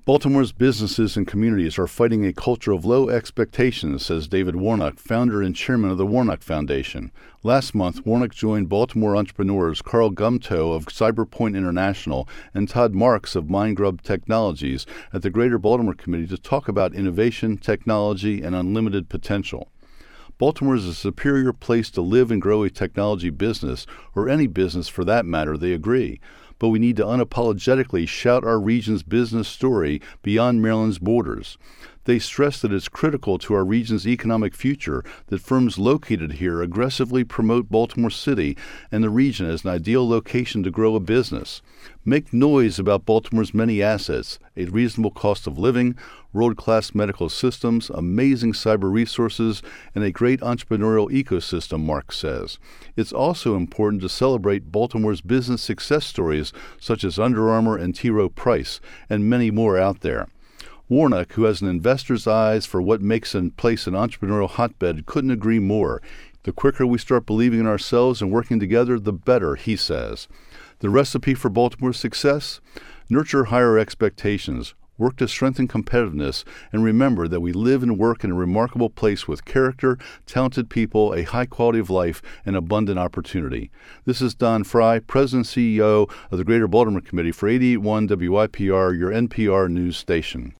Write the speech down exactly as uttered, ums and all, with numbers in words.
Baltimore's businesses and communities are fighting a culture of low expectations, says David Warnock, founder and chairman of the Warnock Foundation. Last month, Warnock joined Baltimore entrepreneurs Carl Gumtow of Cyberpoint International and Todd Marks of MindGrub Technologies at the Greater Baltimore Committee to talk about innovation, technology, and unlimited potential. Baltimore is a superior place to live and grow a technology business, or any business for that matter, they agree. But we need to unapologetically shout our region's business story beyond Maryland's borders. They stress that it's critical to our region's economic future that firms located here aggressively promote Baltimore City and the region as an ideal location to grow a business. Make noise about Baltimore's many assets, a reasonable cost of living, world-class medical systems, amazing cyber resources, and a great entrepreneurial ecosystem, Mark says. It's also important to celebrate Baltimore's business success stories such as Under Armour and T. Rowe Price, and many more out there. Warnock, who has an investor's eyes for what makes a place an entrepreneurial hotbed, couldn't agree more. The quicker we start believing in ourselves and working together, the better, he says. The recipe for Baltimore's success? Nurture higher expectations, work to strengthen competitiveness, and remember that we live and work in a remarkable place with character, talented people, a high quality of life, and abundant opportunity. This is Don Fry, President and C E O of the Greater Baltimore Committee for eighty-eight point one W I P R, your N P R news station.